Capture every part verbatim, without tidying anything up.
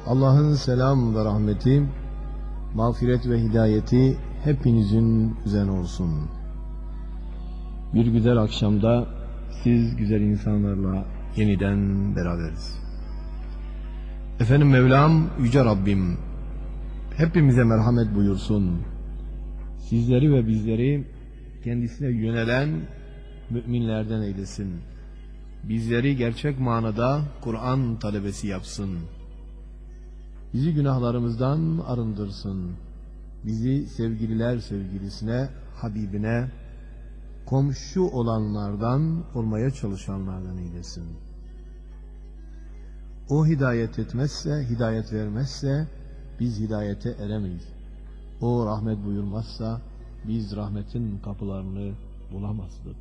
Allah'ın selam ve rahmeti, mağfiret ve hidayeti hepinizin üzerine olsun. Bir güzel akşamda siz güzel insanlarla yeniden beraberiz. Efendim Mevlam, Yüce Rabbim hepimize merhamet buyursun. Sizleri ve bizleri kendisine yönelen müminlerden eylesin. Bizleri gerçek manada Kur'an talebesi yapsın. Bizi günahlarımızdan arındırsın. Bizi sevgililer sevgilisine, Habibine, komşu olanlardan olmaya çalışanlardan eylesin. O hidayet etmezse, hidayet vermezse biz hidayete eremeyiz. O rahmet buyurmazsa biz rahmetin kapılarını bulamazdık.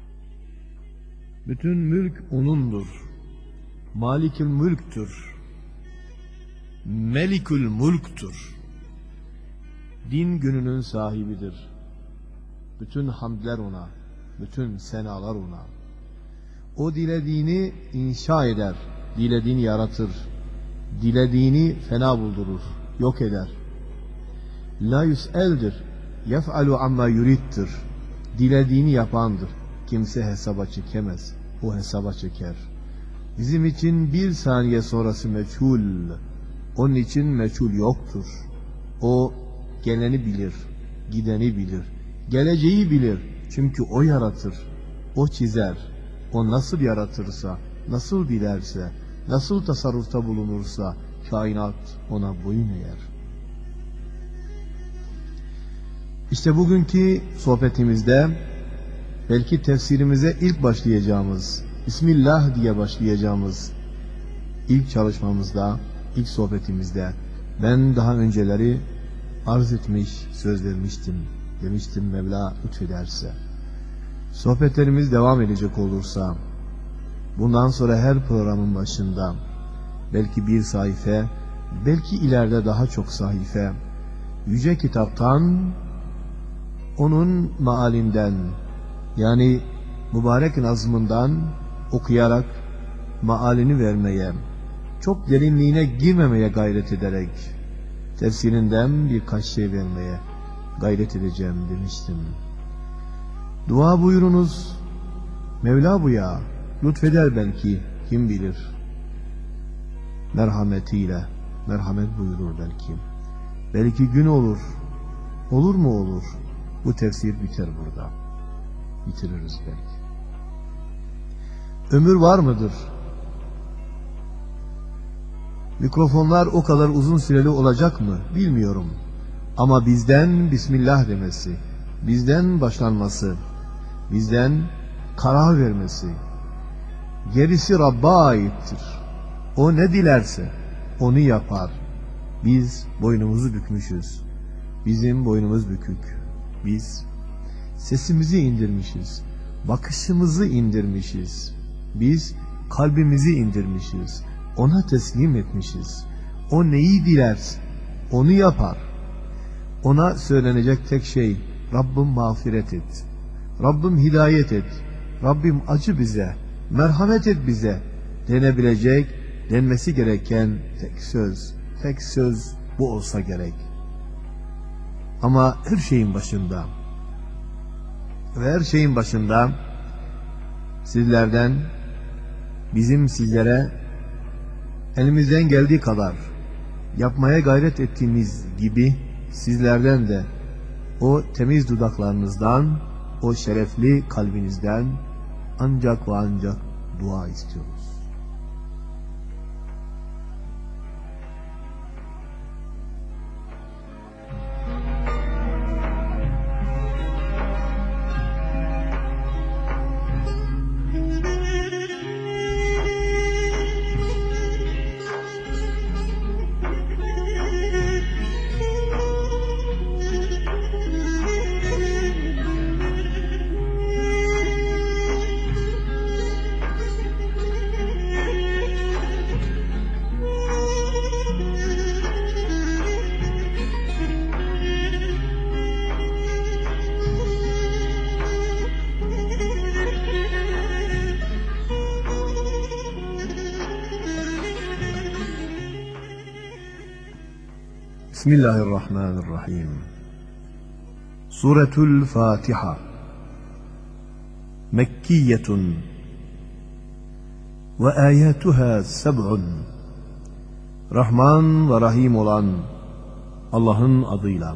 Bütün mülk O'nundur. Malikül mülktür. Melikül mülktür. Din gününün sahibidir. Bütün hamdler O'na, bütün senalar O'na. O dilediğini inşa eder, dilediğini yaratır, dilediğini fena buldurur, yok eder. La yüs'eldir, yef'alu amma yuriddir. Dilediğini yapandır. Kimse hesaba çekemez, o hesaba çeker. Bizim için bir saniye sonrası meçhul, onun için meçhul yoktur. O geleni bilir, gideni bilir, geleceği bilir. Çünkü o yaratır, o çizer. O nasıl yaratırsa, nasıl dilerse, nasıl tasarrufta bulunursa kainat ona boyun eğer. İşte bugünkü sohbetimizde belki tefsirimize ilk başlayacağımız, Bismillah diye başlayacağımız ilk çalışmamızda, ilk sohbetimizde ben daha önceleri arz etmiş, söz vermiştim. Demiştim Mevla lütfederse. Sohbetlerimiz devam edecek olursa bundan sonra her programın başında belki bir sayfa, belki ileride daha çok sayfa yüce kitaptan, onun mealinden, yani mübarek nazmından okuyarak mealini vermeye, çok derinliğine girmemeye gayret ederek tefsirinden birkaç şey vermeye gayret edeceğim demiştim. Dua buyurunuz, Mevla bu ya, lütfeder belki, kim bilir. Merhametiyle, merhamet buyurur belki. Belki gün olur, olur mu olur, bu tefsir biter burada. Bitiririz belki. Ömür var mıdır? Mikrofonlar o kadar uzun süreli olacak mı bilmiyorum. Ama bizden Bismillah demesi, bizden başlanması, bizden karar vermesi, gerisi Rabb'a aittir. O ne dilerse onu yapar. Biz boynumuzu bükmüşüz. Bizim boynumuz bükük. Biz sesimizi indirmişiz. Bakışımızı indirmişiz. Biz kalbimizi indirmişiz. Ona teslim etmişiz. O neyi dilerse onu yapar. Ona söylenecek tek şey Rabbim mağfiret et. Rabbim hidayet et. Rabbim acı bize. Merhamet et bize. Denebilecek, denmesi gereken tek söz. Tek söz bu olsa gerek. Ama her şeyin başında ve her şeyin başında sizlerden, bizim sizlere elimizden geldiği kadar yapmaya gayret ettiğimiz gibi sizlerden de o temiz dudaklarınızdan, o şerefli kalbinizden ancak ve ancak dua istiyoruz. Bismillahirrahmanirrahim. Suretul Fatiha Mekkiyetun ve ayatuhâ seb'un. Rahman ve Rahim olan Allah'ın adıyla.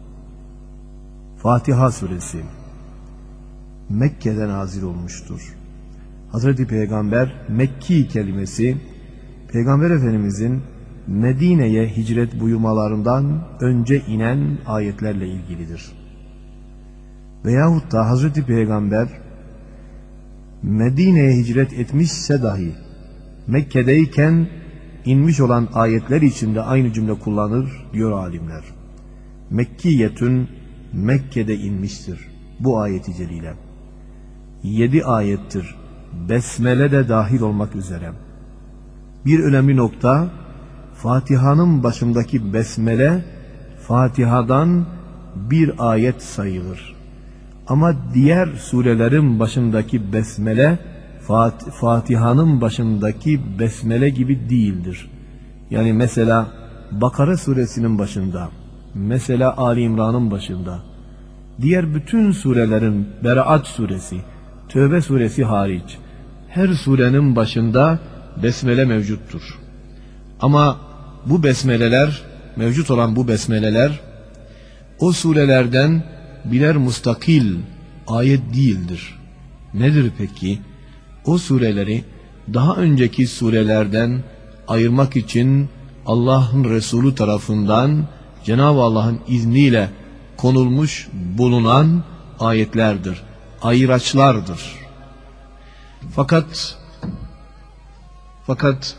Fatiha suresi Mekke'de nazil olmuştur. Hazreti Peygamber Mekki kelimesi Peygamber Efendimizin Medine'ye hicret buyurmalarından önce inen ayetlerle ilgilidir. Veyahut da Hazreti Peygamber Medine'ye hicret etmişse dahi Mekke'deyken inmiş olan ayetler içinde aynı cümle kullanır diyor alimler. Mekkiyetün Mekke'de inmiştir bu ayeti celile. Yedi ayettir. Besmele de dahil olmak üzere. Bir önemli nokta, Fatiha'nın başındaki besmele Fatiha'dan bir ayet sayılır. Ama diğer surelerin başındaki besmele Fat- Fatiha'nın başındaki besmele gibi değildir. Yani mesela Bakara suresinin başında, mesela Ali İmran'ın başında, diğer bütün surelerin, Beraat suresi, Tövbe suresi hariç, her surenin başında besmele mevcuttur. Ama bu besmeleler, mevcut olan bu besmeleler, o surelerden birer mustakil ayet değildir. Nedir peki? O sureleri daha önceki surelerden ayırmak için Allah'ın Resulü tarafından Cenab-ı Allah'ın izniyle konulmuş bulunan ayetlerdir. Ayıraçlardır. Fakat fakat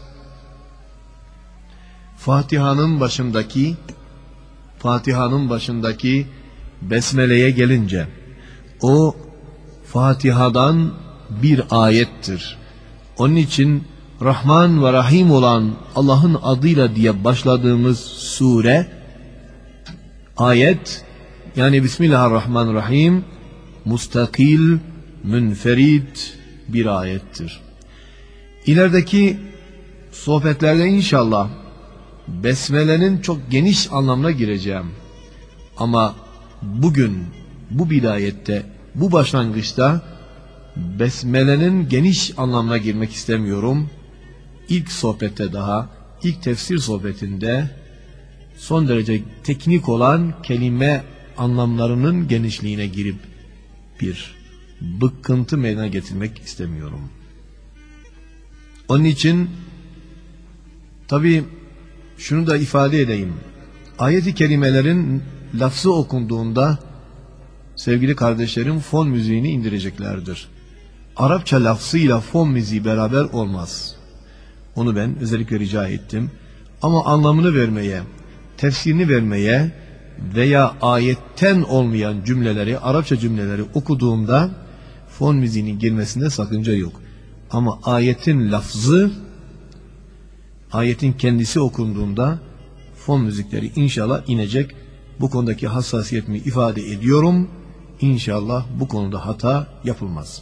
Fatiha'nın başındaki Fatiha'nın başındaki besmeleye gelince o Fatiha'dan bir ayettir. Onun için Rahman ve Rahim olan Allah'ın adıyla diye başladığımız sure ayet, yani Bismillahirrahmanirrahim, mustakil, münferit bir ayettir. İlerideki sohbetlerde inşallah besmelenin çok geniş anlamına gireceğim. Ama bugün bu bidayette, bu başlangıçta besmelenin geniş anlamına girmek istemiyorum. İlk sohbette daha, ilk tefsir sohbetinde son derece teknik olan kelime anlamlarının genişliğine girip bir bıkkıntı meydana getirmek istemiyorum. Onun için tabii şunu da ifade edeyim. Ayet-i kerimelerin lafzı okunduğunda sevgili kardeşlerim fon müziğini indireceklerdir. Arapça lafzıyla fon müziği beraber olmaz. Onu ben özellikle rica ettim. Ama anlamını vermeye, tefsirini vermeye veya ayetten olmayan cümleleri, Arapça cümleleri okuduğumda fon müziğinin girmesinde sakınca yok. Ama ayetin lafzı, ayetin kendisi okunduğunda fon müzikleri inşallah inecek. Bu konudaki hassasiyetimi ifade ediyorum. İnşallah bu konuda hata yapılmaz.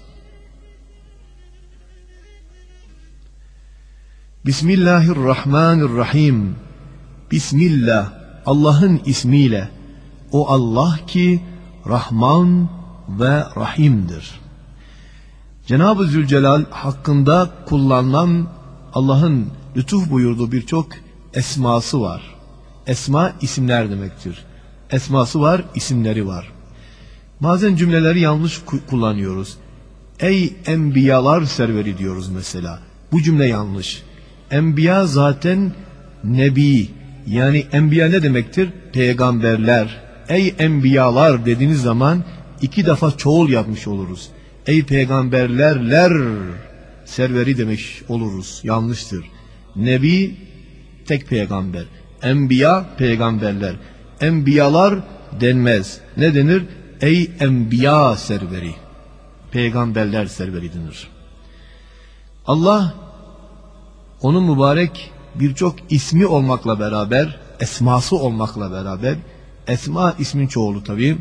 Bismillahirrahmanirrahim. Bismillah, Allah'ın ismiyle. O Allah ki Rahman ve Rahim'dir. Cenab-ı Zülcelal hakkında kullanılan Allah'ın lütuf buyurduğu birçok esması var. Esma isimler demektir. Esması var, isimleri var. Bazen cümleleri yanlış kullanıyoruz. Ey enbiyalar serveri diyoruz mesela. Bu cümle yanlış. Enbiya zaten nebi. Yani enbiya ne demektir? Peygamberler. Ey enbiyalar dediğiniz zaman iki defa çoğul yapmış oluruz. Ey peygamberlerler serveri demiş oluruz. Yanlıştır. Nebi tek peygamber. Enbiya peygamberler. Enbiyalar denmez. Ne denir? Ey enbiya serveri. Peygamberler serveri denir. Allah onun mübarek birçok ismi olmakla beraber, esması olmakla beraber, esma ismin çoğulu tabi,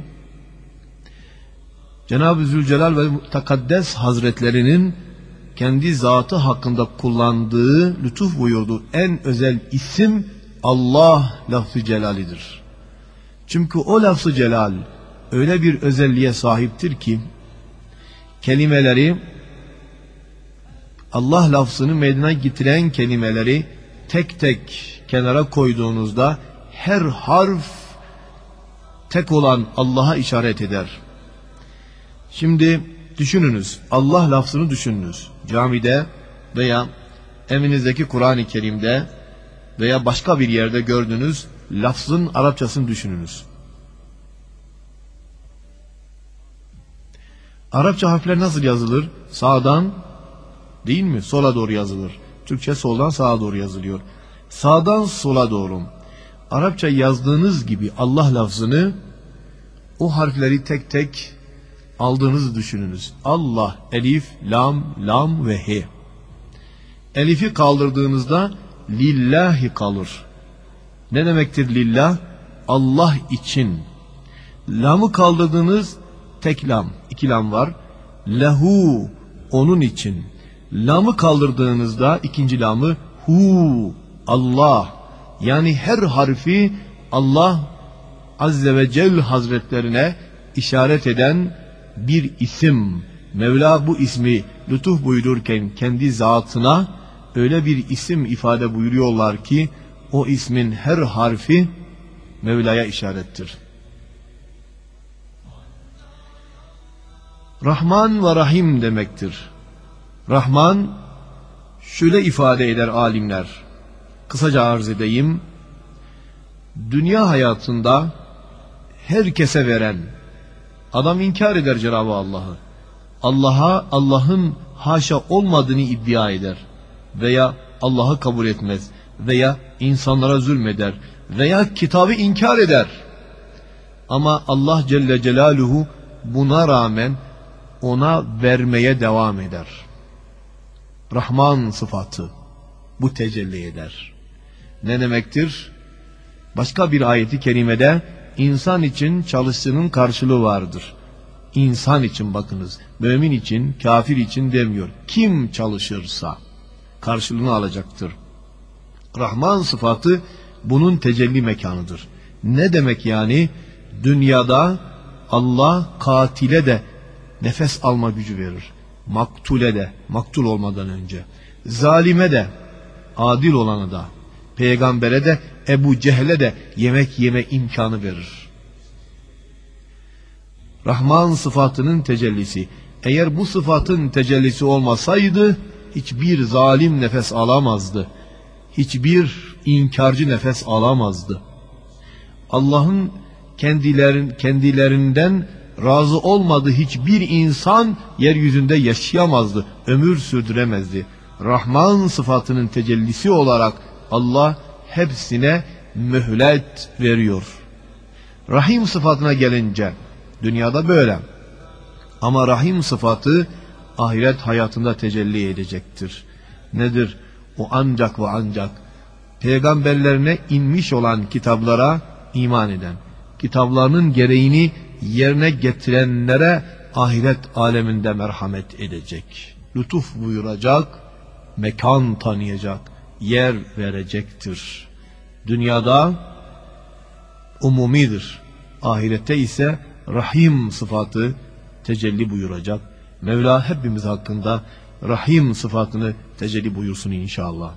Cenab-ı Zülcelal ve Tekaddes Hazretlerinin kendi zatı hakkında kullandığı, lütuf buyurduğu en özel isim Allah lafz-ı celalidir. Çünkü o lafz-ı celal öyle bir özelliğe sahiptir ki kelimeleri, Allah lafzını meydana getiren kelimeleri tek tek kenara koyduğunuzda her harf tek olan Allah'a işaret eder. Şimdi düşününüz, Allah lafzını düşününüz. Camide veya evinizdeki Kur'an-ı Kerim'de veya başka bir yerde gördüğünüz lafzın Arapçasını düşününüz. Arapça harfler nasıl yazılır? Sağdan, değil mi? Sola doğru yazılır. Türkçe soldan sağa doğru yazılıyor. Sağdan sola doğru. Arapça yazdığınız gibi Allah lafzını, o harfleri tek tek aldığınızı düşününüz. Allah, elif, lam, lam ve he. Elifi kaldırdığınızda lillahi kalır. Ne demektir lillah? Allah için. Lamı kaldırdığınız tek lam, iki lam var. Lehu, onun için. Lamı kaldırdığınızda ikinci lamı hu, Allah. Yani her harfi Allah Azze ve Celle Hazretlerine işaret eden bir isim. Mevla bu ismi lütuf buyururken kendi zatına öyle bir isim ifade buyuruyorlar ki o ismin her harfi Mevla'ya işarettir. Rahman ve Rahim demektir. Rahman şöyle ifade eder alimler. Kısaca arz edeyim. Dünya hayatında herkese veren, adam inkar eder Cenab-ı Allah'ı. Allah'a Allah'ın haşa olmadığını iddia eder. Veya Allah'ı kabul etmez. Veya insanlara zulmeder. Veya kitabı inkar eder. Ama Allah Celle Celaluhu buna rağmen ona vermeye devam eder. Rahman sıfatı bu tecelli eder. Ne demektir? Başka bir ayeti kerimede insan için çalıştığının karşılığı vardır. İnsan için bakınız. Mümin için, kafir için demiyor. Kim çalışırsa karşılığını alacaktır. Rahman sıfatı bunun tecelli mekanıdır. Ne demek yani? Dünyada Allah katile de nefes alma gücü verir. Maktule de, maktul olmadan önce. Zalime de, adil olana da, peygambere de, Ebu Cehil'e de yemek yeme imkanı verir. Rahman sıfatının tecellisi. Eğer bu sıfatın tecellisi olmasaydı hiçbir zalim nefes alamazdı. Hiçbir inkarcı nefes alamazdı. Allah'ın kendilerin, kendilerinden razı olmadığı hiçbir insan yeryüzünde yaşayamazdı, ömür sürdüremezdi. Rahman sıfatının tecellisi olarak Allah hepsine mühlet veriyor. Rahim sıfatına gelince dünyada böyle. Ama Rahim sıfatı ahiret hayatında tecelli edecektir. Nedir? O ancak ve ancak peygamberlerine inmiş olan kitaplara iman eden, kitaplarının gereğini yerine getirenlere ahiret aleminde merhamet edecek. Lütuf buyuracak, mekan tanıyacak, yer verecektir. Dünyada umumidir. Ahirette ise Rahim sıfatı tecelli buyuracak. Mevla hepimiz hakkında Rahim sıfatını tecelli buyursun inşallah.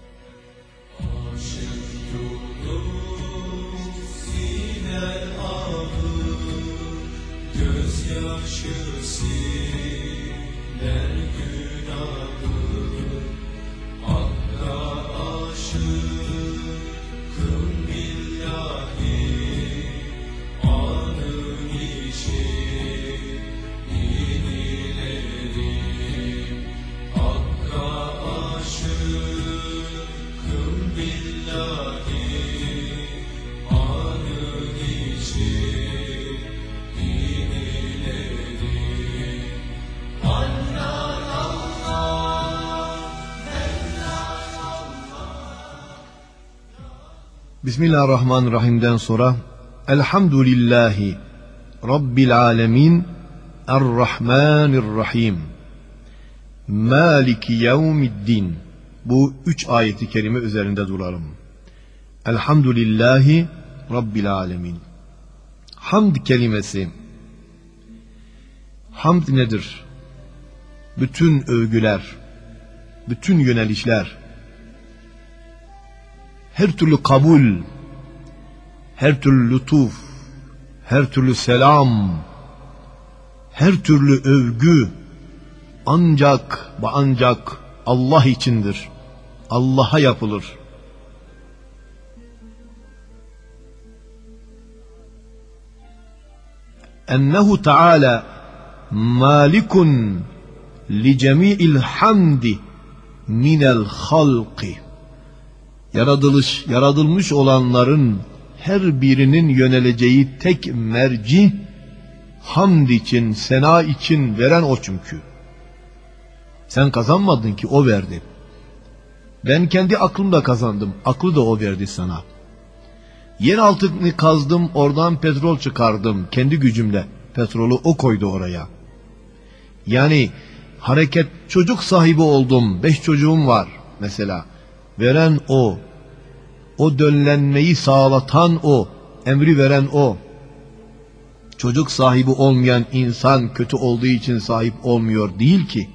Bismillahirrahmanirrahim'den sonra Elhamdülillahi Rabbil alemin Errahmanirrahim Maliki yevmiddin. Bu üç ayeti kerime üzerinde duralım. Elhamdülillahi Rabbil alemin. Hamd kelimesi. Hamd nedir? Bütün övgüler, bütün yönelişler, her türlü kabul, her türlü lütuf, her türlü selam, her türlü övgü ancak ve ancak Allah içindir. Allah'a yapılır. Ennehu Teala malikun li cemi'il hamdi minel halqi. Yaratılış, yaratılmış olanların her birinin yöneleceği tek merci, hamd için, sena için veren o çünkü. Sen kazanmadın ki, o verdi. Ben kendi aklımla kazandım, aklı da o verdi sana. Yer altını kazdım, oradan petrol çıkardım, kendi gücümle. Petrolü o koydu oraya. Yani hareket, çocuk sahibi oldum, beş çocuğum var mesela. Veren o, o döllenmeyi sağlatan o, emri veren o. Çocuk sahibi olmayan insan kötü olduğu için sahip olmuyor değil ki.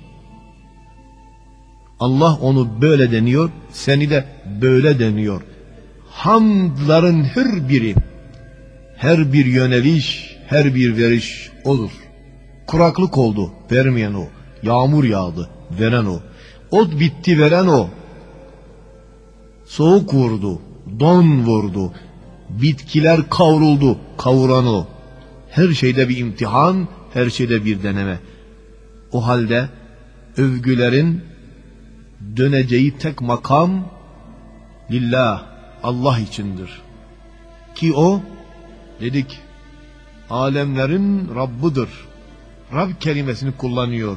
Allah onu böyle deniyor, seni de böyle deniyor. Hamdların her biri, her bir yöneliş, her bir veriş odur. Kuraklık oldu, vermeyen o. Yağmur yağdı, veren o. Ot bitti, veren o. Soğuk vurdu, don vurdu. Bitkiler kavruldu, kavuran o. Her şeyde bir imtihan, her şeyde bir deneme. O halde övgülerin döneceği tek makam lillah, Allah içindir. Ki o, dedik, alemlerin Rabbıdır. Rab kelimesini kullanıyor.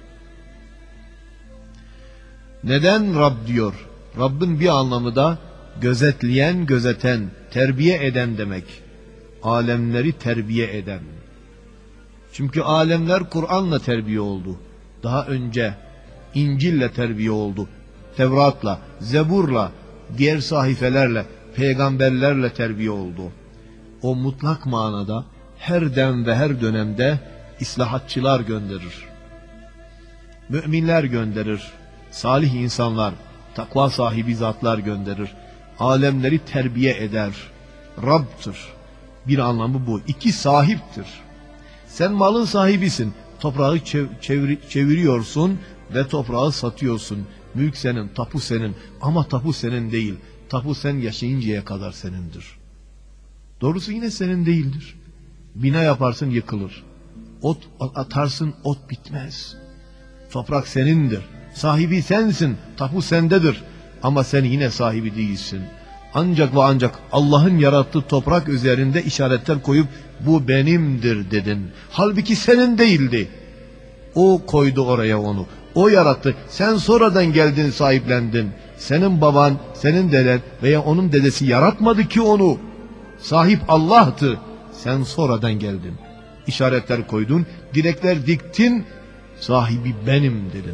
Neden Rab diyor? Rabbin bir anlamı da gözetleyen, gözeten, terbiye eden demek. Alemleri terbiye eden. Çünkü alemler Kur'an'la terbiye oldu. Daha önce İncil'le terbiye oldu. Tevrat'la, Zebur'la, diğer sahifelerle, peygamberlerle terbiye oldu. O mutlak manada her dem ve her dönemde islahatçılar gönderir. Müminler gönderir. Salih insanlar, takva sahibi zatlar gönderir. Alemleri terbiye eder. Rab'tır. Bir anlamı bu. İki, sahiptir. Sen malın sahibisin. Toprağı çevir çeviriyorsun ve toprağı satıyorsun. Mülk senin, tapu senin. Ama tapu senin değil. Tapu sen yaşayıncaya kadar senindir. Doğrusu yine senin değildir. Bina yaparsın, yıkılır. Ot atarsın, ot bitmez. Toprak senindir. Sahibi sensin. Tapu sendedir. Ama sen yine sahibi değilsin. Ancak ve ancak Allah'ın yarattığı toprak üzerinde işaretler koyup bu benimdir dedin. Halbuki senin değildi. O koydu oraya onu. O yarattı. Sen sonradan geldin, sahiplendin. Senin baban, senin deden veya onun dedesi yaratmadı ki onu. Sahip Allah'tı. Sen sonradan geldin. İşaretler koydun, direkler diktin, sahibi benim dedin.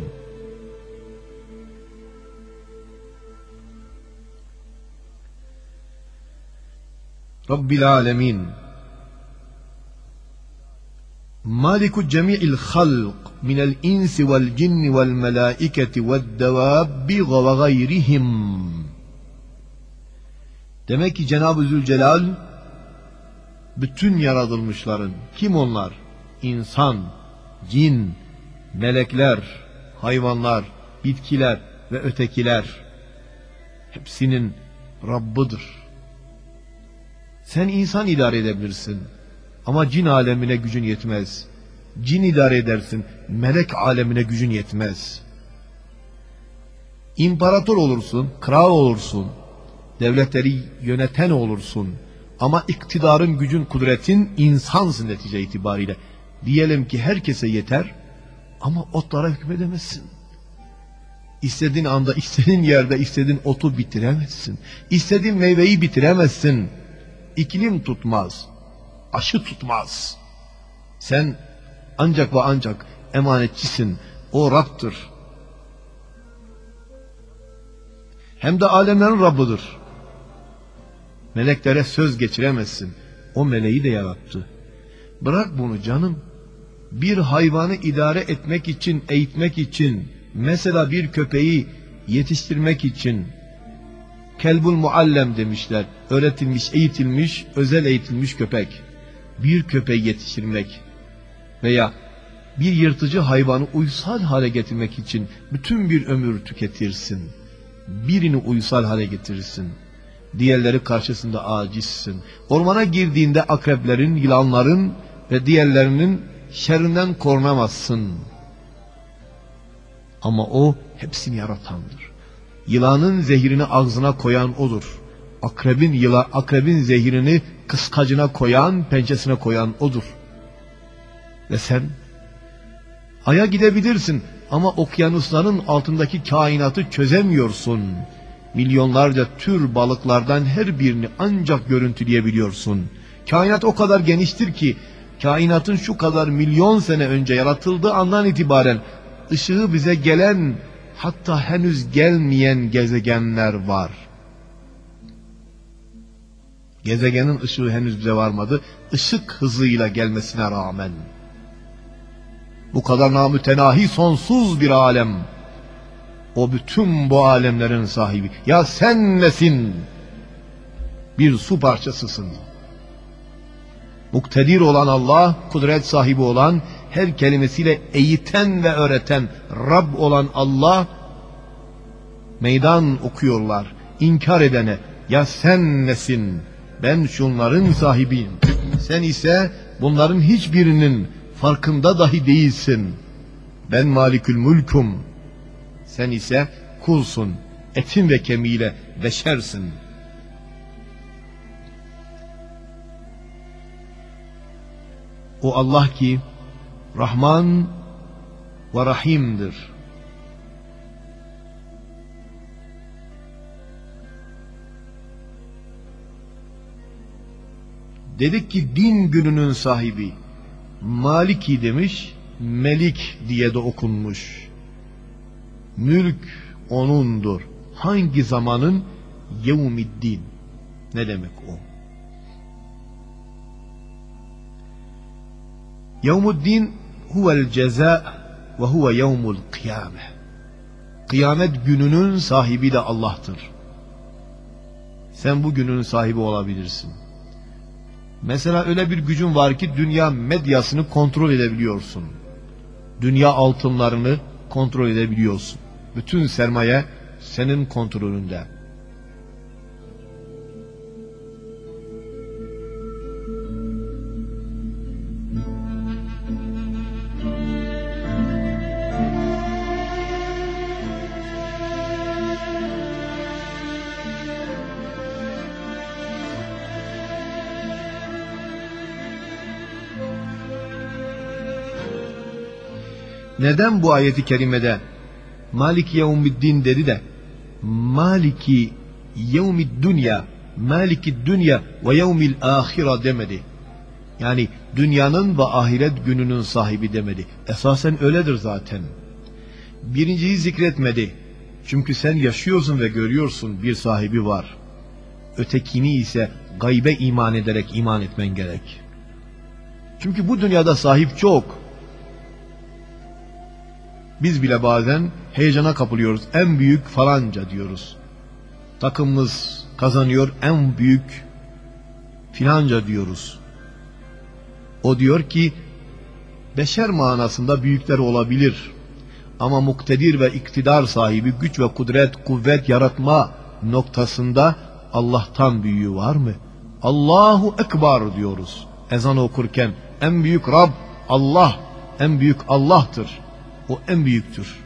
Rabbil alemin. Maliku cemi'il halq minel insi vel cinni vel melaiketi vel devabbi ve gayrihim. Demek ki Cenab-ı Zülcelal bütün yaratılmışların, kim onlar? İnsan, cin, melekler, hayvanlar, bitkiler ve ötekiler hepsinin Rabbıdır. Sen insan idare edebilirsin ama cin alemine gücün yetmez. Cin idare edersin, melek alemine gücün yetmez. İmparator olursun, kral olursun, devletleri yöneten olursun ama iktidarın, gücün, kudretin insansın netice itibariyle. Diyelim ki herkese yeter ama otlara hükmedemezsin. İstediğin anda, istediğin yerde, istediğin otu bitiremezsin. İstediğin meyveyi bitiremezsin. İklim tutmaz, aşı tutmaz. Sen ancak ve ancak emanetçisin. O Rab'tır. Hem de alemlerin Rabbıdır. Meleklere söz geçiremezsin. O meleği de yarattı. Bırak bunu canım. Bir hayvanı idare etmek için, eğitmek için, mesela bir köpeği yetiştirmek için, kelbul muallem demişler. Öğretilmiş, eğitilmiş, özel eğitilmiş köpek. Bir köpeği yetiştirmek veya bir yırtıcı hayvanı uysal hale getirmek için bütün bir ömür tüketirsin. Birini uysal hale getirirsin. Diğerleri karşısında acizsin. Ormana girdiğinde akreplerin, yılanların ve diğerlerinin şerrinden korunamazsın. Ama o hepsini yaratandır. Yılanın zehirini ağzına koyan odur. Akrebin yıla, akrebin zehirini kıskacına koyan, pençesine koyan odur. Ve sen Ay'a gidebilirsin ama okyanusların altındaki kainatı çözemiyorsun. Milyonlarca tür balıklardan her birini ancak görüntüleyebiliyorsun. Kainat o kadar geniştir ki, kainatın şu kadar milyon sene önce yaratıldığı andan itibaren ışığı bize gelen, hatta henüz gelmeyen gezegenler var. Gezegenin ışığı henüz bize varmadı, ışık hızıyla gelmesine rağmen. Bu kadar namütenahi sonsuz bir alem. O bütün bu alemlerin sahibi. Ya sen nesin? Bir su parçasısın. Muktedir olan Allah, kudret sahibi olan, her kelimesiyle eğiten ve öğreten Rab olan Allah, meydan okuyorlar. İnkar edene, ya sen nesin? Ben şunların sahibiyim. Sen ise bunların hiçbirinin farkında dahi değilsin. Ben Malikül Mülk'üm. Sen ise kulsun, etin ve kemiğiyle beşersin. O Allah ki Rahman ve Rahim'dir. Dedik ki din gününün sahibi. Maliki demiş, Melik diye de okunmuş. Mülk O'nundur. Hangi zamanın? Yevmiddin. Ne demek o? Yevmuddin huvel ceza ve huve yevmul kıyame. Kıyamet gününün sahibi de Allah'tır. Sen bu günün sahibi olabilirsin. Mesela öyle bir gücün var ki dünya medyasını kontrol edebiliyorsun. Dünya altınlarını kontrol edebiliyorsun. Bütün sermaye senin kontrolünde. Neden bu ayeti kerimede Maliki yevmiddin dedi de Maliki yevmid dünya, Maliki dünya ve yevmil ahire demedi? Yani dünyanın ve ahiret gününün sahibi demedi. Esasen öyledir zaten. Birinciyi zikretmedi. Çünkü sen yaşıyorsun ve görüyorsun bir sahibi var. Ötekini ise gaybe iman ederek iman etmen gerek. Çünkü bu dünyada sahip çok. Biz bile bazen heyecana kapılıyoruz. En büyük falanca diyoruz. Takımımız kazanıyor, en büyük filanca diyoruz. O diyor ki beşer manasında büyükler olabilir. Ama muktedir ve iktidar sahibi, güç ve kudret, kuvvet yaratma noktasında Allah'tan büyüğü var mı? Allahu Ekber diyoruz. Ezan okurken en büyük Rab Allah, en büyük Allah'tır. O en büyüktür.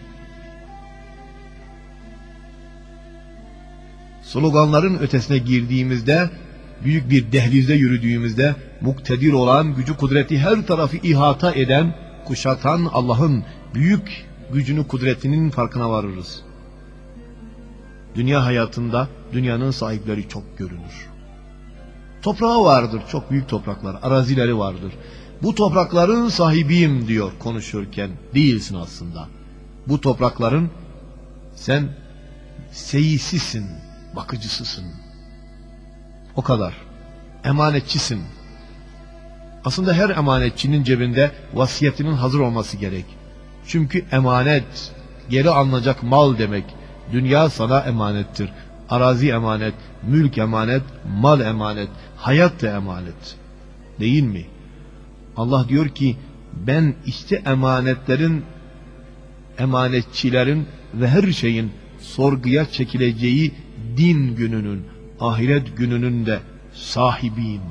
Sloganların ötesine girdiğimizde, büyük bir dehlizde yürüdüğümüzde, muktedir olan, gücü kudreti her tarafı ihata eden, kuşatan Allah'ın büyük gücünü, kudretinin farkına varırız. Dünya hayatında dünyanın sahipleri çok görünür. Toprağı vardır, çok büyük topraklar, arazileri vardır. Bu toprakların sahibiyim diyor konuşurken. Değilsin aslında. Bu toprakların sen seyisisin, bakıcısısın. O kadar. Emanetçisin. Aslında her emanetçinin cebinde vasiyetinin hazır olması gerek. Çünkü emanet, geri alınacak mal demek. Dünya sana emanettir. Arazi emanet, mülk emanet, mal emanet, hayat da emanet. Değil mi? Allah diyor ki, ben işte emanetlerin, emanetçilerin ve her şeyin sorguya çekileceği din gününün, ahiret gününün de sahibiyim.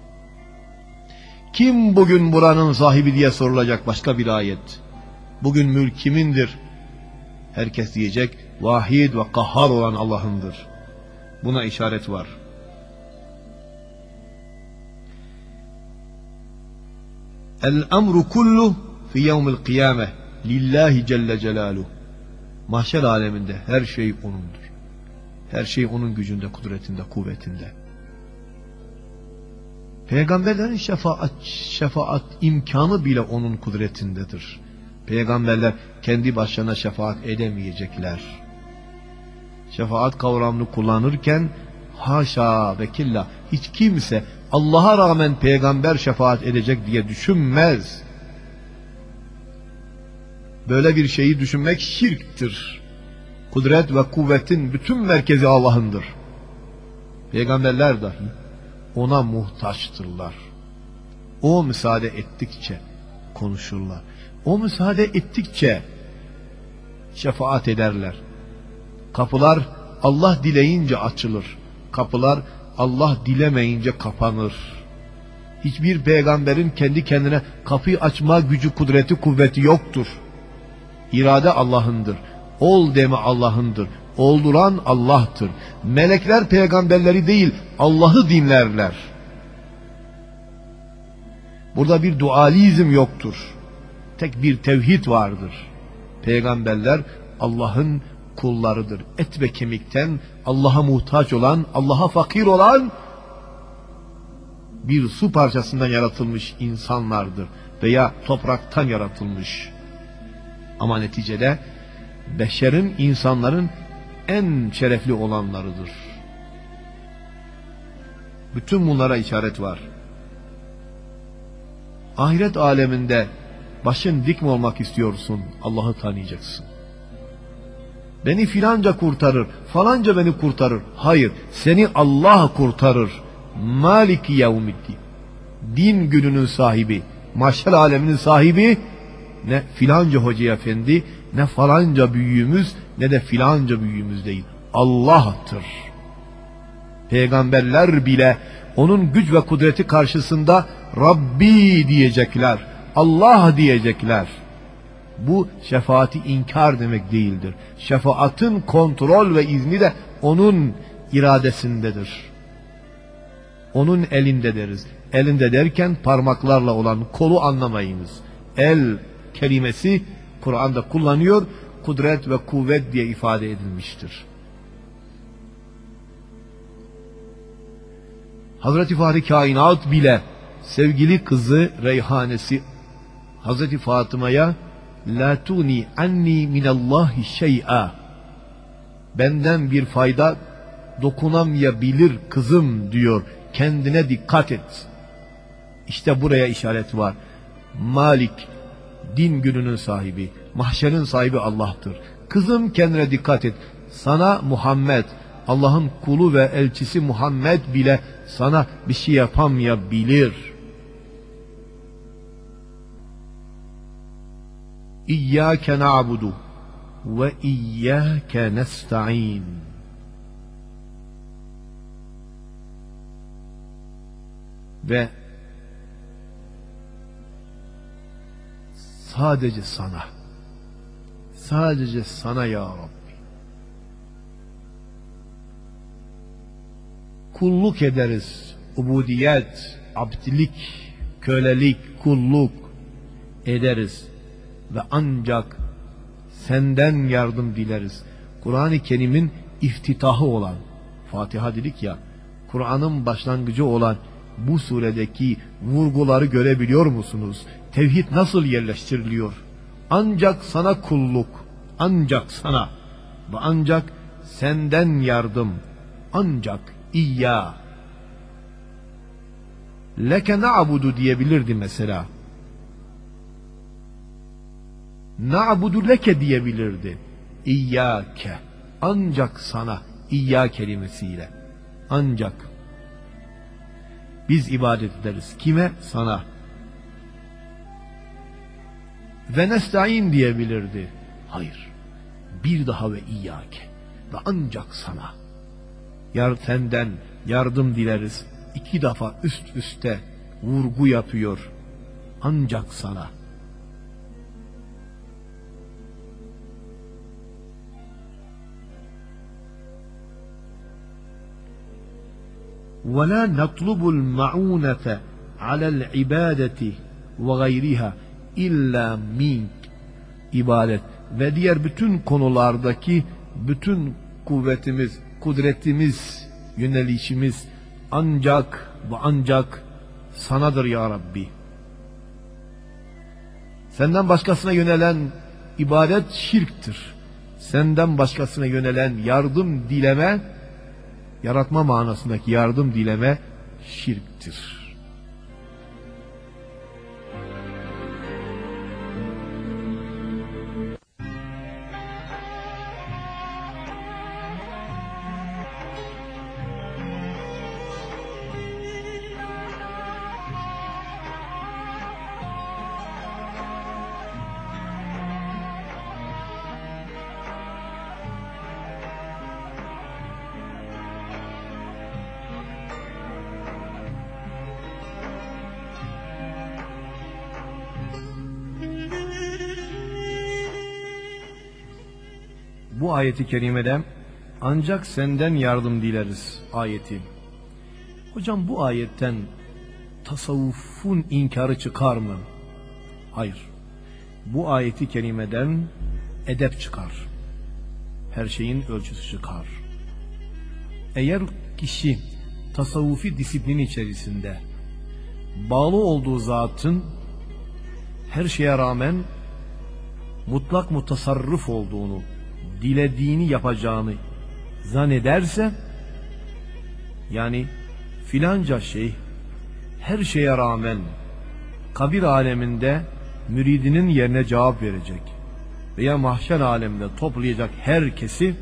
Kim bugün buranın sahibi diye sorulacak başka bir ayet. Bugün mülk kimindir? Herkes diyecek, vahid ve kahhar olan Allah'ındır. Buna işaret var. El-emru kullu fi yevmil kıyame lillahi celle celaluhu. Mahşer aleminde her şey O'nundur. Her şey O'nun gücünde, kudretinde, kuvvetinde. Peygamberlerin şefaat, şefaat imkanı bile O'nun kudretindedir. Peygamberler kendi başlarına şefaat edemeyecekler. Şefaat kavramını kullanırken haşa ve killa hiç kimse Allah'a rağmen peygamber şefaat edecek diye düşünmez. Böyle bir şeyi düşünmek şirktir. Kudret ve kuvvetin bütün merkezi Allah'ındır. Peygamberler dahi O'na muhtaçtırlar. O müsaade ettikçe konuşurlar. O müsaade ettikçe şefaat ederler. Kapılar Allah dileyince açılır. Kapılar Allah dilemeyince kapanır. Hiçbir peygamberin kendi kendine kapıyı açma gücü, kudreti, kuvveti yoktur. İrade Allah'ındır. Ol deme Allah'ındır. Olduran Allah'tır. Melekler peygamberleri değil, Allah'ı dinlerler. Burada bir dualizm yoktur. Tek bir tevhid vardır. Peygamberler Allah'ın kullarıdır. Et ve kemikten Allah'a muhtaç olan, Allah'a fakir olan bir su parçasından yaratılmış insanlardır. Veya topraktan yaratılmış. Ama neticede beşerin, insanların en şerefli olanlarıdır. Bütün bunlara işaret var. Ahiret aleminde başın dik mi olmak istiyorsun? Allah'ı tanıyacaksın. Beni filanca kurtarır, falanca beni kurtarır. Hayır, seni Allah kurtarır. Maliki yevmiddin. Din gününün sahibi, mahşer aleminin sahibi ne filanca hoca efendi, ne falanca büyüğümüz, ne de filanca büyüğümüz değil. Allah'tır. Peygamberler bile O'nun güç ve kudreti karşısında Rabbi diyecekler. Allah diyecekler. Bu şefaati inkar demek değildir. Şefaatin kontrol ve izni de O'nun iradesindedir. O'nun elinde deriz. Elinde derken parmaklarla olan kolu anlamayınız. El kelimesi Kur'an'da kullanıyor, kudret ve kuvvet diye ifade edilmiştir. Hazreti Fahri Kainat bile sevgili kızı Reyhanesi Hazreti Fatıma'ya la tuni anni minallahi şey'a, benden bir fayda dokunamayabilir kızım diyor. Kendine dikkat et. İşte buraya işaret var. Malik, din gününün sahibi, mahşerin sahibi Allah'tır. Kızım kendine dikkat et. Sana Muhammed, Allah'ın kulu ve elçisi Muhammed bile sana bir şey yapamayabilir. İyyâke na'budu ve iyyâke nesta'in. Ve sadece sana, sadece sana ya Rabbi kulluk ederiz. Ubudiyet, abdilik, kölelik, kulluk ederiz ve ancak senden yardım dileriz. Kur'an-ı Kerim'in iftitahı olan, Fatiha dedik ya, Kur'an'ın başlangıcı olan bu suredeki vurguları görebiliyor musunuz? Tevhid nasıl yerleştiriliyor? Ancak sana kulluk, ancak sana ve ancak senden yardım, ancak İyyâ, Leke na'budu diyebilirdi mesela. Na'budu leke diyebilirdi. İyyâke, ancak sana, İyyâ kelimesiyle. Ancak biz ibadet ederiz. Kime? Sana. Ve nesta'in diyebilirdi. Hayır. Bir daha ve İyyâke. Ve ancak sana. Yar senden yardım dileriz. İki defa üst üste vurgu yapıyor. Ancak sana. وَلَا نَطْلُبُ الْمَعُونَةَ عَلَى الْعِبَادَةِ وَغَيْرِهَا اِلَّا مِنْكَ. İbadet ve diğer bütün konulardaki bütün kuvvetimiz, kudretimiz, yönelişimiz ancak ve ancak sanadır ya Rabbi. Senden başkasına yönelen ibadet şirktir. Senden başkasına yönelen yardım dileme, yaratma manasındaki yardım dileme şirktir. Bu ayeti kerimede ancak senden yardım dileriz ayeti. Hocam bu ayetten tasavvufun inkarı çıkar mı? Hayır. Bu ayeti kerimeden edep çıkar. Her şeyin ölçüsü çıkar. Eğer kişi tasavvufi disiplin içerisinde bağlı olduğu zatın her şeye rağmen mutlak mutasarrıf olduğunu, dilediğini yapacağını zannederse, yani filanca şey her şeye rağmen kabir aleminde müridinin yerine cevap verecek veya mahşer aleminde toplayacak herkesi,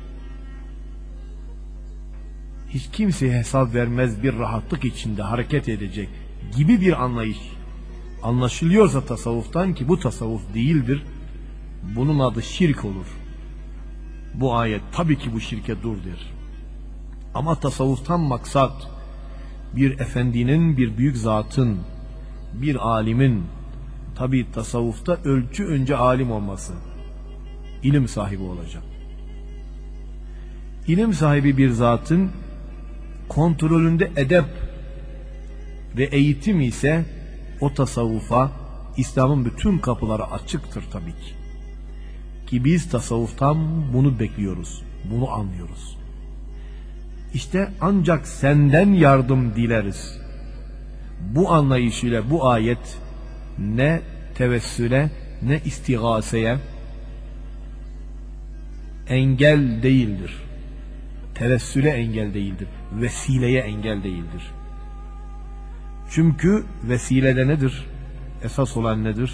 hiç kimseye hesap vermez bir rahatlık içinde hareket edecek gibi bir anlayış anlaşılıyorsa tasavvuftan, ki bu tasavvuf değildir, bunun adı şirk olur. Bu ayet tabii ki bu şirke dur der. Ama tasavvuftan maksat bir efendinin, bir büyük zatın, bir alimin, tabii tasavvufta ölçü önce alim olması, ilim sahibi olacak. İlim sahibi bir zatın kontrolünde edep ve eğitim ise o tasavvufa, İslam'ın bütün kapıları açıktır tabii ki. Ki biz tasavvuftan bunu bekliyoruz, bunu anlıyoruz. İşte ancak senden yardım dileriz. Bu anlayışıyla bu ayet ne tevessüle ne istigaseye engel değildir. Tevessüle engel değildir. Vesileye engel değildir. Çünkü vesilede nedir? Esas olan nedir?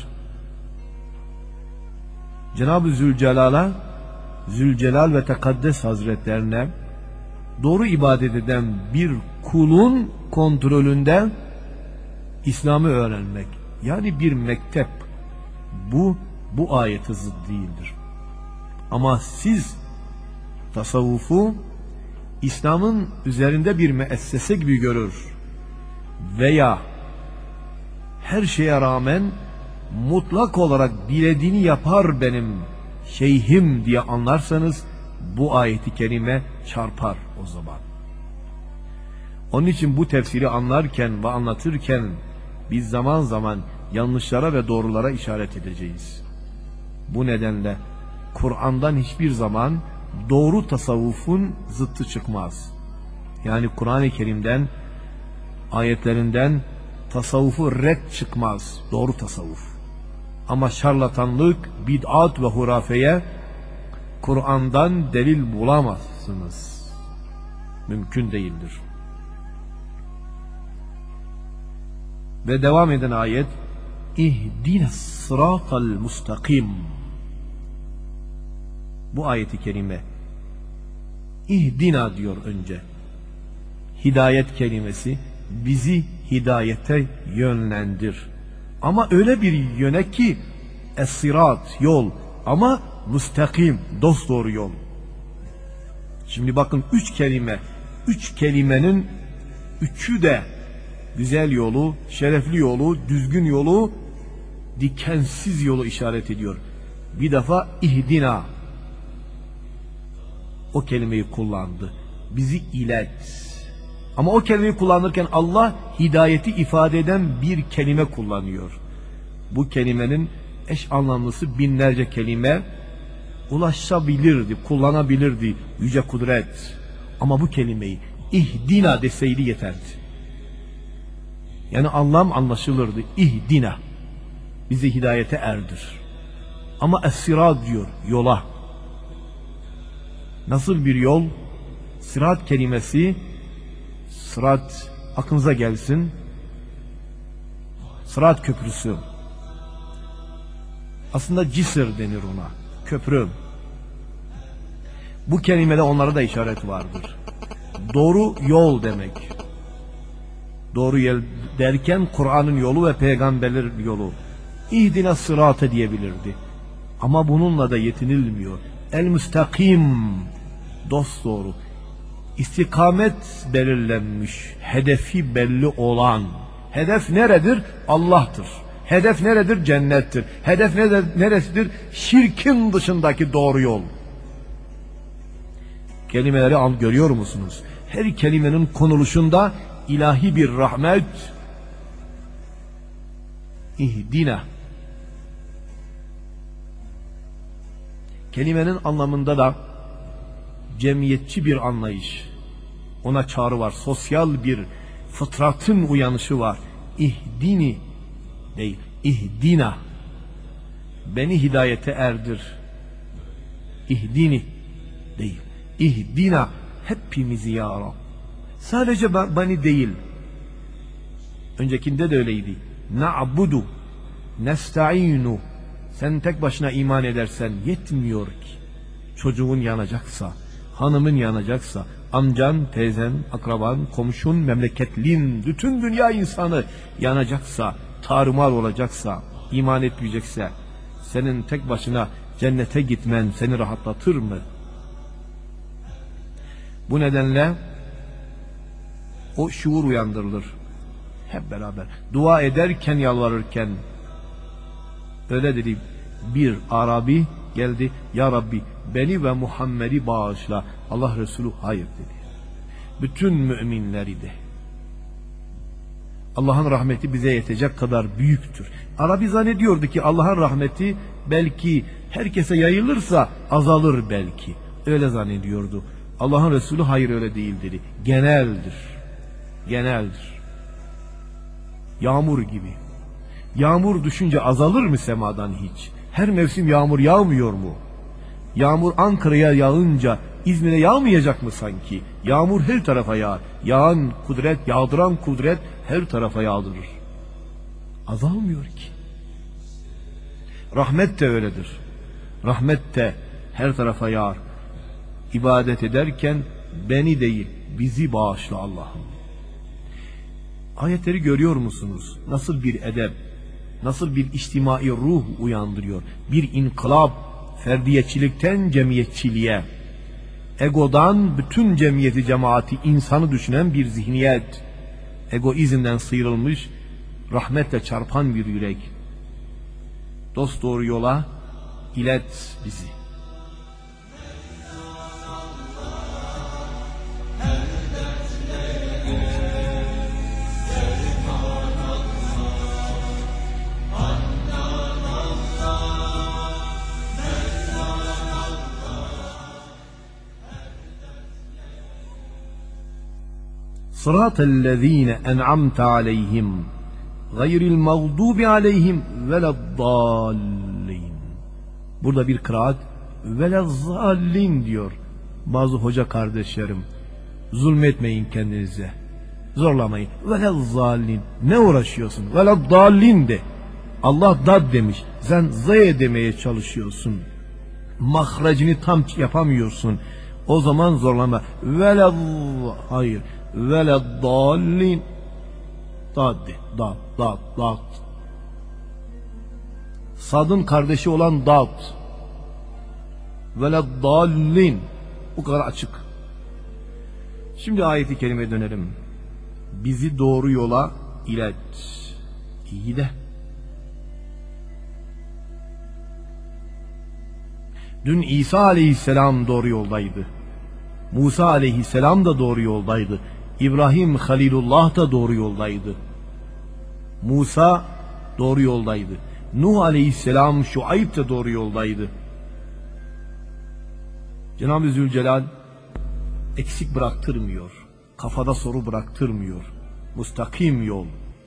Cenab-ı Zülcelal'a, Zülcelal ve Tekaddes Hazretlerine doğru ibadet eden bir kulun kontrolünde İslam'ı öğrenmek. Yani bir mektep. Bu, bu ayeti zıt değildir. Ama siz tasavvufu İslam'ın üzerinde bir müessese gibi görür veya her şeye rağmen mutlak olarak dilediğini yapar benim şeyhim diye anlarsanız, bu ayeti kerime çarpar o zaman. Onun için bu tefsiri anlarken ve anlatırken biz zaman zaman yanlışlara ve doğrulara işaret edeceğiz. Bu nedenle Kur'an'dan hiçbir zaman doğru tasavvufun zıttı çıkmaz. Yani Kur'an-ı Kerim'den, ayetlerinden tasavvufu red çıkmaz, doğru tasavvuf. Ama şarlatanlık, bid'at ve hurafeye Kur'an'dan delil bulamazsınız. Mümkün değildir. Ve devam eden ayet İhdines sıratal mustakim. Bu ayeti kerime İhdina diyor önce. Hidayet kelimesi, bizi hidayete yönlendir. Ama öyle bir yöne ki es-sırat, yol, ama müstakim, dosdoğru yol. Şimdi bakın üç kelime, üç kelimenin üçü de güzel yolu, şerefli yolu, düzgün yolu, dikensiz yolu işaret ediyor. Bir defa ihdina, o kelimeyi kullandı. Bizi ilet. Ama o kelimeyi kullanırken Allah hidayeti ifade eden bir kelime kullanıyor. Bu kelimenin eş anlamlısı binlerce kelime ulaşabilirdi, kullanabilirdi yüce kudret. Ama bu kelimeyi ihdina deseydi yeterdi. Yani anlam anlaşılırdı. İhdina, bizi hidayete erdir. Ama es-sırat diyor, yola. Nasıl bir yol? Sırat kelimesi, sırat aklınıza gelsin. Sırat köprüsü. Aslında cisir denir ona. Köprü. Bu kelimede onlara da işaret vardır. Doğru yol demek. Doğru yol derken Kur'an'ın yolu ve peygamberlerin yolu. İhdina sıratı diyebilirdi. Ama bununla da yetinilmiyor. El müstakim, dosdoğru. İstikamet belirlenmiş, hedefi belli olan. Hedef neredir? Allah'tır. Hedef neredir? Cennettir. Hedef neresidir? Şirkin dışındaki doğru yol. Kelimeleri an görüyor musunuz? Her kelimenin konuluşunda ilahi bir rahmet. İhdina. Kelimenin anlamında da cemiyetçi bir anlayış. Ona çağrı var. Sosyal bir fıtratın uyanışı var. İhdini değil, ihdina. Beni hidayete erdir. İhdini değil. İhdina, hepimizi ya Rab. Sadece beni değil. Öncekinde de öyleydi. Na'budu, nesta'inu. Sen tek başına iman edersen yetmiyor ki. Çocuğun yanacaksa, hanımın yanacaksa, amcan, teyzen, akraban, komşun, memleketlin, bütün dünya insanı yanacaksa, tarumar olacaksa, iman etmeyecekse, senin tek başına cennete gitmen seni rahatlatır mı? Bu nedenle o şuur uyandırılır. Hep beraber dua ederken, yalvarırken öyle dedi, bir Arabi geldi, ya Rabbi beni ve Muhammed'i bağışla. Allah Resulü hayır dedi. Bütün müminleri de. Allah'ın rahmeti bize yetecek kadar büyüktür. Arabi zannediyordu ki Allah'ın rahmeti belki herkese yayılırsa azalır belki. Öyle zannediyordu. Allah'ın Resulü hayır öyle değil dedi. Geneldir. Geneldir. Yağmur gibi. Yağmur düşünce azalır mı semadan hiç? Her mevsim yağmur yağmıyor mu? Yağmur Ankara'ya yağınca İzmir'e yağmayacak mı sanki? Yağmur her tarafa yağar. Yağan kudret, yağdıran kudret her tarafa yağdırır. Azalmıyor ki. Rahmet de öyledir. Rahmet de her tarafa yağar. İbadet ederken beni değil, bizi bağışla Allah'ım. Ayetleri görüyor musunuz? Nasıl bir edep, nasıl bir içtimai ruh uyandırıyor. Bir inkılap, ferdiyetçilikten cemiyetçiliğe, egodan bütün cemiyeti, cemaati, insanı düşünen bir zihniyet, egoizmden sıyrılmış, rahmetle çarpan bir yürek. Dosdoğru yola ilet bizi. Sıratellezîne en'amte aleyhim gayril mağdubi aleyhim veleddallin. Burada bir kıraat velezzallin diyor. Bazı hoca kardeşlerim, zulmetmeyin kendinize. Zorlamayın. Velezzallin. Ne uğraşıyorsun? Velezzallin de. Allah dad demiş. Sen z'ye demeye çalışıyorsun. Mahrecini tam yapamıyorsun. O zaman zorlama. Veled hayır. Velezzallin. Dad de. Dad, dad, dad. Sad'ın kardeşi olan dad. Velezzallin. Bu kadar açık. Şimdi ayeti kerimeye dönelim. Bizi doğru yola ilet. İyi de. Dün İsa aleyhisselam doğru yoldaydı. Musa aleyhisselam da doğru yoldaydı. İbrahim Halilullah da doğru yoldaydı. Musa doğru yoldaydı. Nuh aleyhisselam, Şuayb de doğru yoldaydı. Cenab-ı Zülcelal eksik bıraktırmıyor. Kafada soru bıraktırmıyor. Mustakim yol.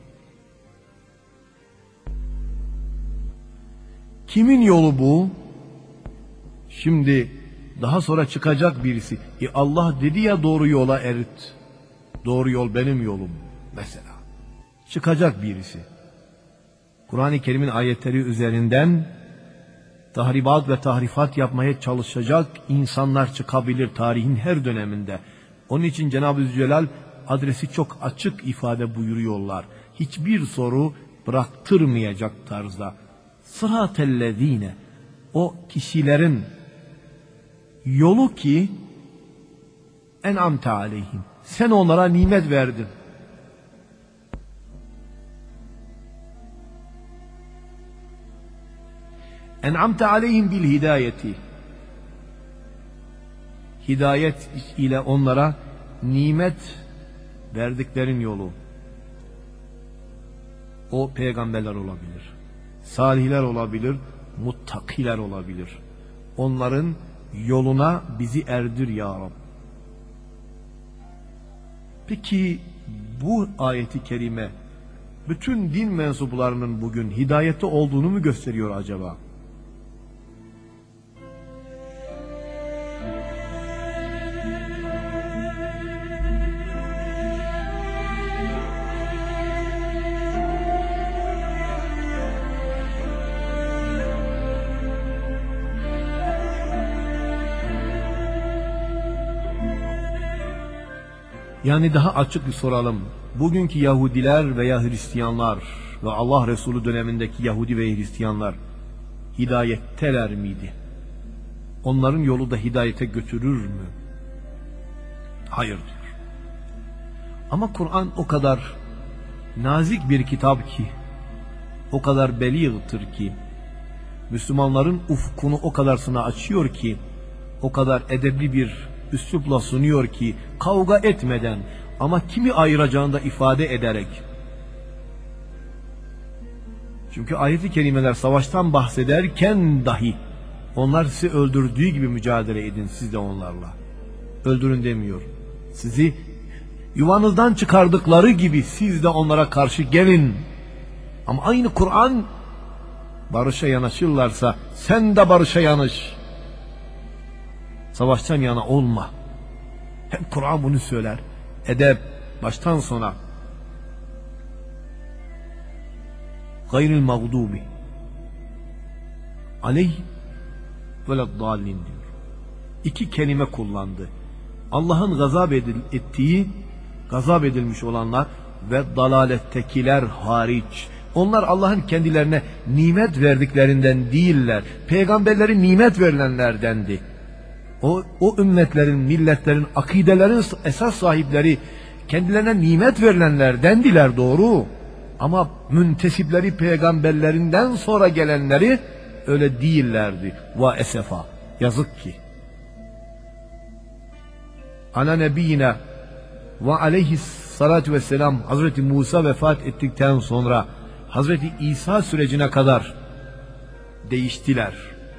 Kimin yolu bu? Şimdi daha sonra çıkacak birisi. E Allah dedi ya doğru yola erit. Doğru yol benim yolum mesela. Çıkacak birisi. Kur'an-ı Kerim'in ayetleri üzerinden tahribat ve tahrifat yapmaya çalışacak insanlar çıkabilir tarihin her döneminde. Onun için Cenab-ı Zülcelal adresi çok açık ifade buyuruyorlar. Hiçbir soru bıraktırmayacak tarzda. Sıratellezine, o kişilerin yolu ki en'amte aleyhim, sen onlara nimet verdin. En'amte aleyhim bil hidayeti, hidayet ile onlara nimet verdiklerin yolu. O peygamberler olabilir, salihler olabilir, muttakiler olabilir. Onların yoluna bizi erdir ya Rab. Peki bu ayeti kerime bütün din mensuplarının bugün hidayette olduğunu mu gösteriyor acaba? Yani daha açık bir soralım. Bugünkü Yahudiler veya Hristiyanlar ve Allah Resulü dönemindeki Yahudi ve Hristiyanlar hidayetteler miydi? Onların yolu da hidayete götürür mü? Hayır diyor. Ama Kur'an o kadar nazik bir kitap ki, o kadar beliğtir ki, Müslümanların ufkunu o kadarsına açıyor ki, o kadar edebli bir üslupla sunuyor ki, kavga etmeden ama kimi ayıracağını da ifade ederek. Çünkü ayet-i kerimeler savaştan bahsederken dahi onlar sizi öldürdüğü gibi mücadele edin siz de onlarla. Öldürün demiyor. Sizi yuvanızdan çıkardıkları gibi siz de onlara karşı gelin. Ama aynı Kur'an barışa yanaşırlarsa sen de barışa yanaş. Savaştan yana olma. Hep Kur'an bunu söyler. Edep baştan sona. Gayril mağdubi aleyh veleddallin diyor. İki kelime kullandı. Allah'ın gazap ettiği, gazap edilmiş olanlar ve dalalettekiler hariç. Onlar Allah'ın kendilerine nimet verdiklerinden değiller. Peygamberleri nimet verilenlerdendi. O, o ümmetlerin, milletlerin, akidelerin esas sahipleri kendilerine nimet verilenlerdendiler, doğru. Ama müntesipleri peygamberlerinden sonra gelenleri öyle değillerdi. Va esefa, yazık ki. Ala nebiyine ve aleyhissalatu vesselam Hazreti Musa vefat ettikten sonra Hazreti İsa sürecine kadar değiştiler.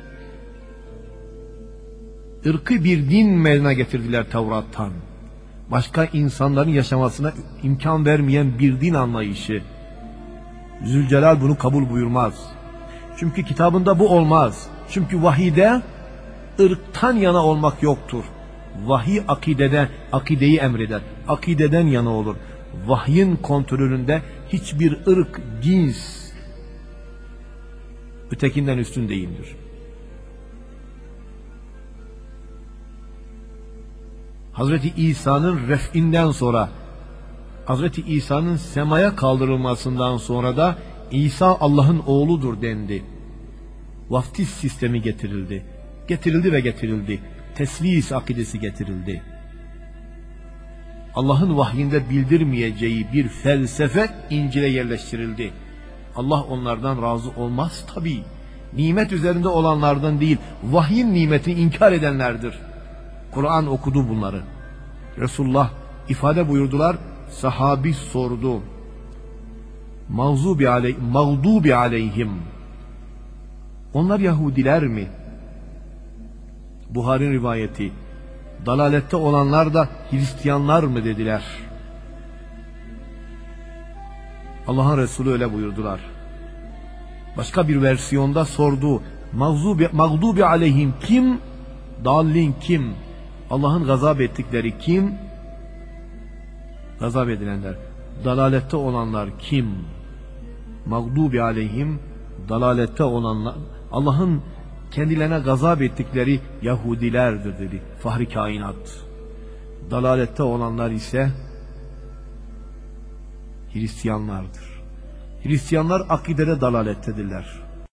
Irkı bir din meydana getirdiler Tevrat'tan. Başka insanların yaşamasına imkan vermeyen bir din anlayışı. Zülcelal bunu kabul buyurmaz. Çünkü kitabında bu olmaz. Çünkü vahide ırktan yana olmak yoktur. Vahiy akideden, akideyi emreder. Akideden yana olur. vahyin kontrolünde hiçbir ırk, cins ötekinden üstün değildir. Hazreti İsa'nın ref'inden sonra, Hazreti İsa'nın semaya kaldırılmasından sonra da İsa Allah'ın oğludur dendi. Vaftiz sistemi getirildi. Getirildi ve getirildi. Teslis akidesi getirildi. Allah'ın vahyinde bildirmeyeceği bir felsefe İncil'e yerleştirildi. Allah onlardan razı olmaz tabii. Nimet üzerinde olanlardan değil, vahyin nimetini inkar edenlerdir. Kur'an okudu bunları. Resulullah ifade buyurdular, sahabi sordu. Mağzubi aleyh, mağdubi aleyhim. Onlar Yahudiler mi? Buhari'nin rivayeti. Dalalette olanlar da Hristiyanlar mı dediler. Allah'ın Resulü öyle buyurdular. Başka bir versiyonda sordu. Mağzubi, mağdubi aleyhim kim? Dallin kim? Allah'ın gazap ettikleri kim? Gazap edilenler. Dalalette olanlar kim? Mağdubi aleyhim, dalalette olanlar. Allah'ın kendilerine gazap ettikleri Yahudilerdir dedi Fahri Kainat. Dalalette olanlar ise Hristiyanlardır. Hristiyanlar akidede dalalettedirler.